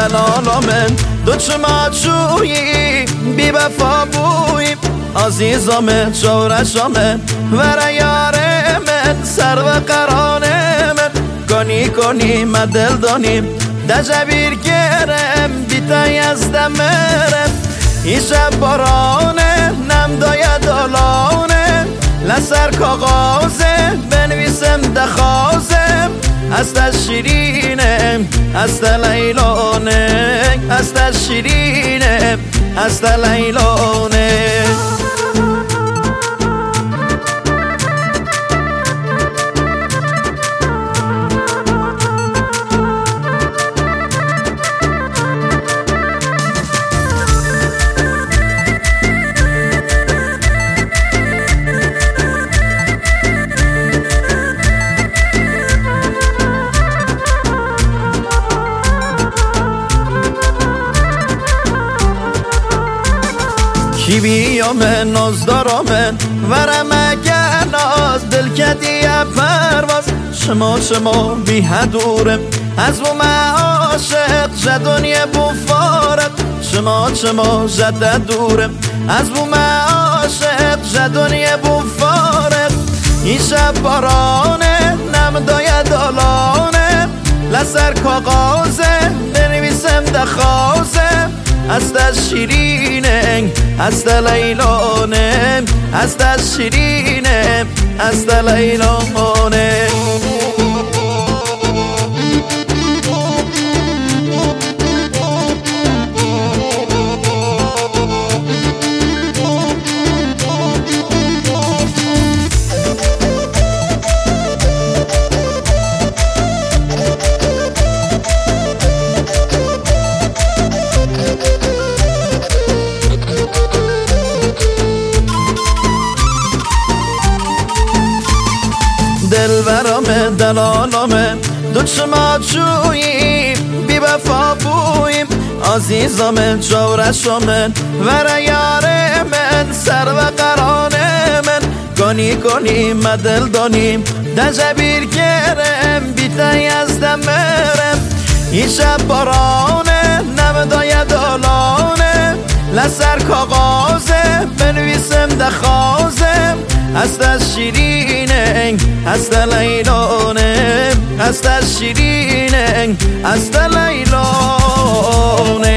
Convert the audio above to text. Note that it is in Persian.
دلالا من دو چما چویی بی وفا بویی عزیزا من شورشا من ور یار من سر و قران من کنی کنی من دل دانیم دجبیر گرم بیتا یزدم مرم این شب بارانه نم داید آلانه لسر کاغازه بنویسم دخوازم است شیرینه است لیلانه است شیرینه است لیلانه کی بیامه ناز دارامه ورم اگر ناز دل کدیه پرواز شما بی حدورم از بو معاشق جدونیه بو فارق شما جده دورم از بو معاشق جدونیه بو فارق این شب بارانه نم داید آلانه لسر کاغازه بنویسم دخوازه است شیرینه است لیلانه است شیرینه است لیلانه دل برامه دلالامه دو چما چویی بی وفا بوییم عزیزامه جورشامه ور یار من سر و قران من کنی من دل دانیم دجبیر گرم بیتا یزدم مرم این شب بارانه نم داید آلانه لسر کاغازه بنویسم دخوازم است شیرینه است لیلانه است شیرینه است لیلانه